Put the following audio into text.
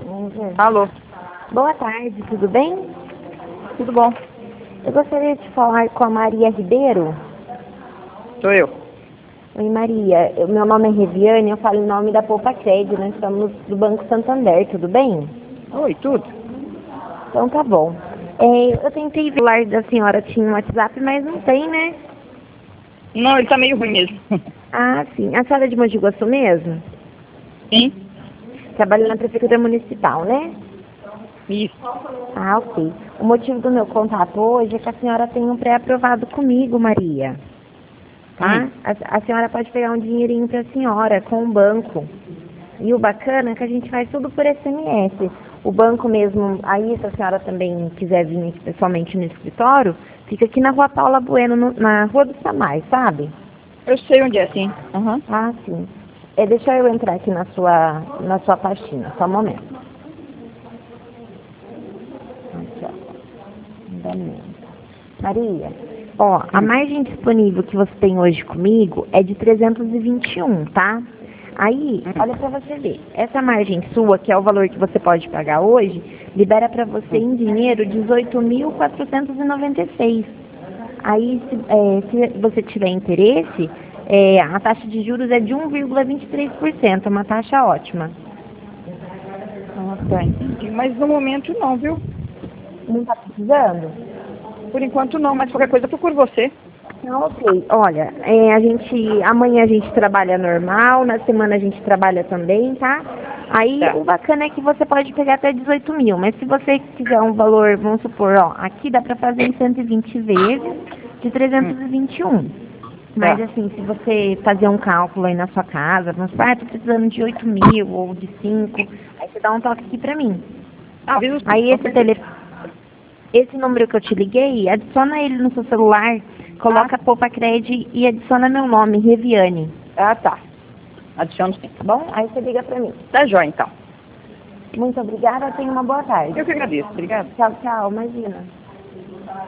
Vamos ver. Alô, Boa tarde, tudo bem? tudo bom? Eu gostaria de falar com a Maria Ribeiro. Sou eu. Oi, Maria. Meu nome é Reviane, eu falo em nome da Poupa Crédito. Nós estamos do Banco Santander, tudo bem? Oi, tudo? Então tá bom. Eu tentei ver o celular da senhora, tinha um WhatsApp, mas não tem, né? Não, ele tá meio ruim mesmo. Ah, sim. A senhora é de Mogi Guaçu mesmo? Sim? Trabalha na Prefeitura Municipal, né? Isso. Ah, ok. O motivo do meu contato hoje é que a senhora tem um pré-aprovado comigo, Maria. Tá? A senhora pode pegar um dinheirinho para a senhora com o banco. E o bacana é que a gente faz tudo por SMS. O banco mesmo, aí se a senhora também quiser vir aqui pessoalmente no escritório, fica aqui na Rua Paula Bueno, na Rua do Samar, sabe? Eu sei onde é, sim. Aham. Ah, sim. Deixa eu entrar aqui na sua pastinha, só um momento. Aqui, ó. Andamento. Maria, ó, a margem disponível que você tem hoje comigo é de 321, tá? Aí, olha pra você ver, essa margem sua, que é o valor que você pode pagar hoje, libera pra você em dinheiro 18.496. Aí, se você tiver interesse, a taxa de juros é de 1,23%, uma taxa ótima. Ah, tá, entendi. Mas no momento não, viu? Não tá precisando? Por enquanto não, mas qualquer coisa eu procuro você. Não, ok. Olha, amanhã a gente trabalha normal, na semana a gente trabalha também, tá? Aí Tá. o bacana é que você pode pegar até 18 mil, mas se você quiser um valor, vamos supor, ó, aqui dá pra fazer em 120 vezes de 321. Mas Tá. assim, se você fazer um cálculo aí na sua casa, vamos supor, tô precisando de 8 mil ou de 5, aí você dá um toque aqui pra mim. Avisa sim, Aí com certeza. esse número que eu te liguei, adiciona ele no seu celular, coloca Poupa Crédito e adiciona meu nome, Reviane, Ah, tá. Adiciono sim. tá bom? Aí você liga pra mim. Tá jóia, então. Muito obrigada, tenha uma boa tarde. Eu que agradeço. Obrigada. Tchau, tchau, imagina.